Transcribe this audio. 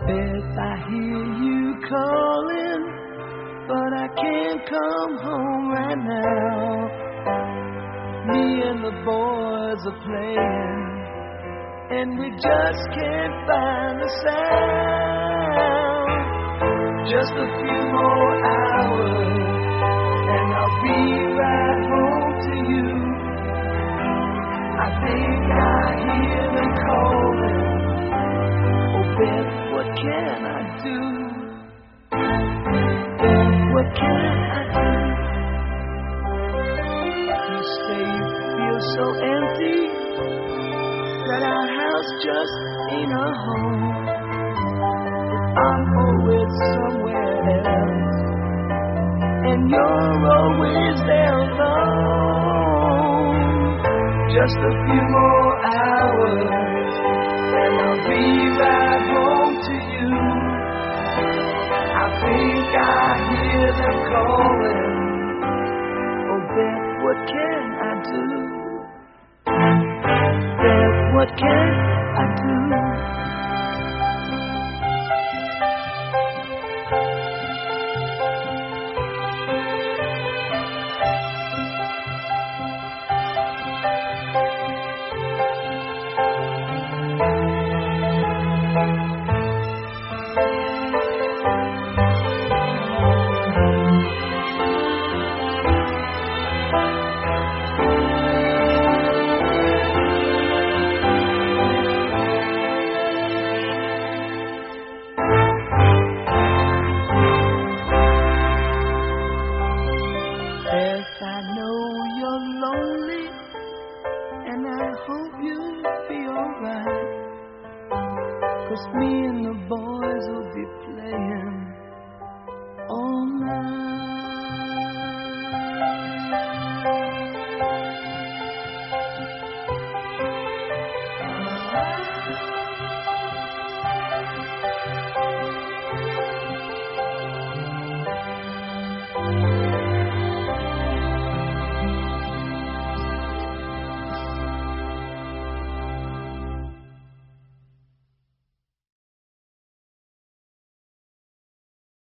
Beth, I hear you calling, but I can't come home right now. Me and the boys are playing, and we just can't find the sound. Just a few more hours, and I'll be right home to you. I think I hear them calling. Oh, Beth, what can I do? Beth, what can I do? You say you feel so empty, that our house just ain't a home. I'm always somewhere else, and you're always there alone. Just a few more hours, and I'll be right home to you. I think I hear them calling. Oh, Beth, what can I do? Beth, what can I do? Beth, I know you're lonely, and I hope you'll be alright. 'Cause me and the boys will be playing all night.